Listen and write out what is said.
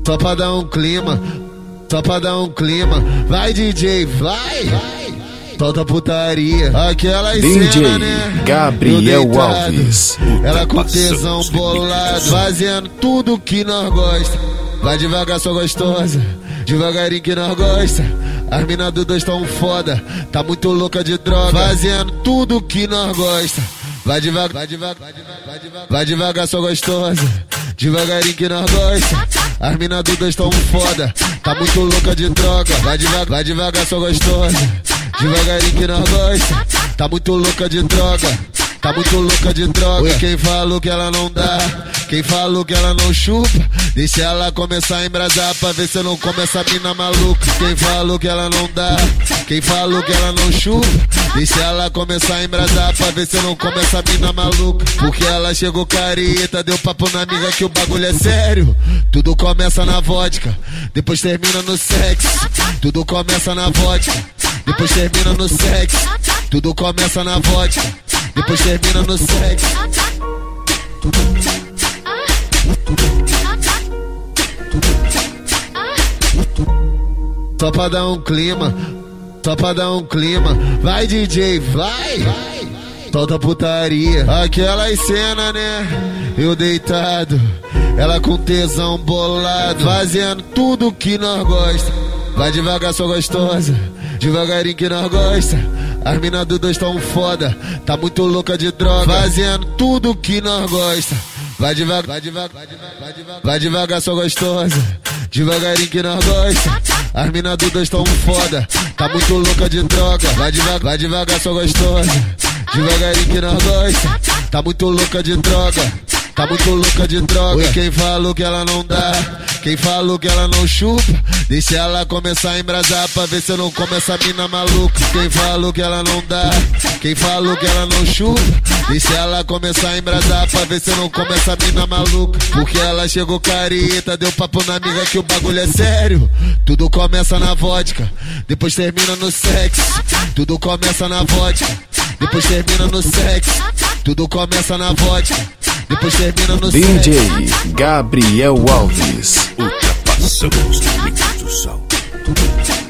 Só pra dar um clima, só pra dar um clima. Vai DJ, vai, solta putaria. Aquela DJ né? Gabriel Alves, ela com tesão bolado, fazendo tudo que nós gosta. Vai devagar, só gostosa, devagarinho que nós gosta. As mina do dois tão foda, tá muito louca de droga, fazendo tudo que nós gosta. Vai devagar, vai devagar, vai devagar, só gostosa, devagarinho que nós gosta. As mina do dois tão foda, tá muito louca de droga. Vai devagar, só gostosa, devagarinho que nós gosta. Tá muito louca de droga, tá muito louca de droga. E quem falou que ela não dá, quem falou que ela não chupa, deixa ela começar a embrasar pra ver se não come essa mina maluca. Quem falou que ela não dá, quem falou que ela não chupa, deixa ela começar a embrasar pra ver se não come essa mina maluca. Porque ela chegou careta, deu papo na amiga que o bagulho é sério. Tudo começa na vodka, depois termina no sexo. Tudo começa na vodka, depois termina no sexo. Tudo começa na vodka, depois termina no sexo. Só pra dar um clima, só pra dar um clima. Vai DJ, vai, solta putaria. Aquelas cena né? Eu deitado, ela com tesão bolado, fazendo tudo que nós gosta. Vai devagar, só gostosa, devagarinho que nós gosta. As mina do dois tão foda, tá muito louca de droga, fazendo tudo que nós gosta. Vai devagar, vai devagar, só gostosa, devagarinho que nós gosta. As mina do dois tão foda, tá muito louca de droga. Vai devagar, só gostosa, devagarinho que nós gosta. Tá muito louca de droga, tá muito louca de droga. E quem falou que ela não dá, quem falou que ela não chupa, deixa ela começar a embrasar pra ver se eu não come essa mina maluca. Quem falou que ela não dá, quem falou que ela não chupa, deixa ela começar a embrasar pra ver se eu não come essa mina maluca. Porque ela chegou careta, deu papo na amiga que o bagulho é sério. Tudo começa na vodka, depois termina no sexo. Tudo começa na vodka, depois termina no sexo. Tudo começa na vodka, depois termina no sexo. DJ Gabriel Alves, ultrapassamos o limite do sol.